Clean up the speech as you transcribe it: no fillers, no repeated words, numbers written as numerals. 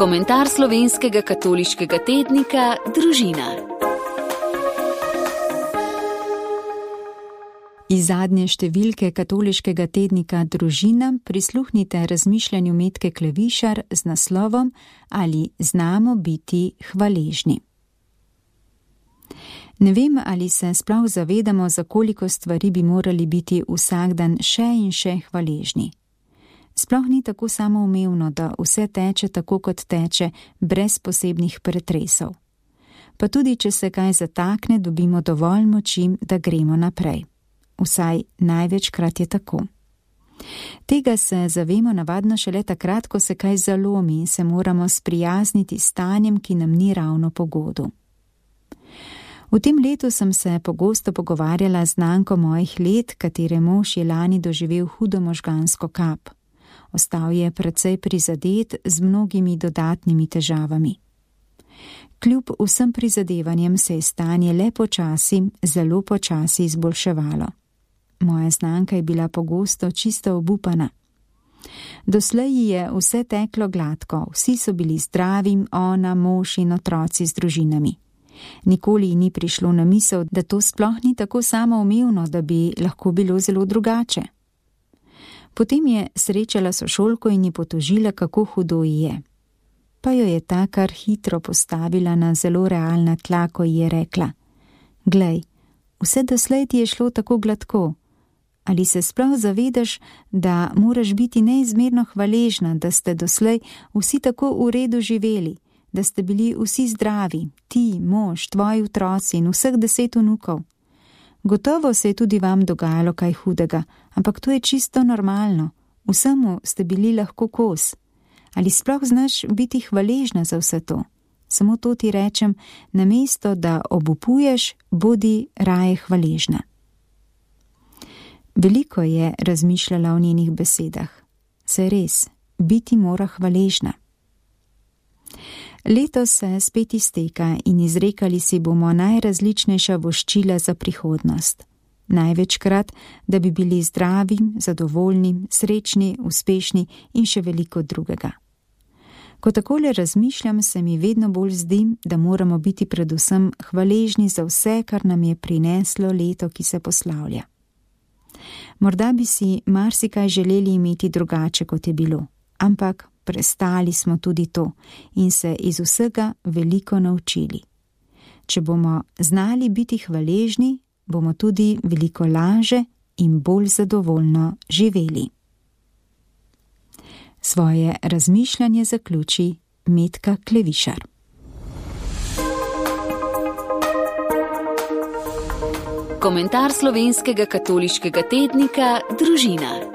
Komentar slovenskega katoliškega tednika Družina. Iz zadnje številke katoliškega tednika Družina prisluhnite razmišljanju Metke Klevišar z naslovom Ali znamo biti hvaležni. Ne vem, ali se sploh zavedamo, za koliko stvari bi morali biti vsak dan še in še hvaležni. Sploh ni tako samoumevno, da vse teče tako, kot teče, brez posebnih pretresov. Pa tudi, če se kaj zatakne, dobimo dovolj moči, da gremo naprej. Vsaj največkrat je tako. Tega se zavemo navadno šele takrat, ko se kaj zalomi in se moramo sprijazniti s stanjem, ki nam ni ravno po godu. V tem letu sem se pogosto pogovarjala z znanko mojih let, katere mož je lani doživel hudo možgansko kap. Ostal je precej prizadet z mnogimi dodatnimi težavami. Kljub vsem prizadevanjem se je stanje le počasi, zelo počasi izboljševalo. Moja znanka je bila pogosto čisto obupana. Doslej ji je vse teklo gladko, vsi so bili zdravi, ona, mož in otroci z družinami. Nikoli ji ni prišlo na misel, da to sploh ni tako samoumevno, da bi lahko bilo zelo drugače. Potem je srečala sošolko in ji potožila, kako hudo ji je. Pa jo je ta kar hitro postavila na zelo realna tla, ko ji je rekla: Glej, vse doslej ti je šlo tako gladko. Ali se sploh zavedaš, da moraš biti neizmerno hvaležna, da ste doslej vsi tako v redu živeli, da ste bili vsi zdravi, ti, mož, tvoji otroci in vseh 10 vnukov. Gotovo se je tudi vam dogajalo kaj hudega, ampak to je čisto normalno. Vsemu ste bili lahko kos. Ali sploh znaš biti hvaležna za vse to? Samo to ti rečem, namesto da obupuješ, bodi raje hvaležna. Veliko je razmišljala o njenih besedah. Saj res, biti mora hvaležna. Leto se spet izteka in izrekali si bomo najrazličnejša voščila za prihodnost. Največkrat, da bi bili zdravi, zadovoljni, srečni, uspešni in še veliko drugega. Ko takole razmišljam, se mi vedno bolj zdi, da moramo biti predvsem hvaležni za vse, kar nam je prineslo leto, ki se poslavlja. Morda bi si marsikaj želeli imeti drugače, kot je bilo, ampak prestali smo tudi to in se iz vsega veliko naučili. Če bomo znali biti hvaležni, bomo tudi veliko laže in bolj zadovoljno živeli. Svoje razmišljanje zaključi Metka Klevišar. Komentar slovenskega katoliškega tednika Družina.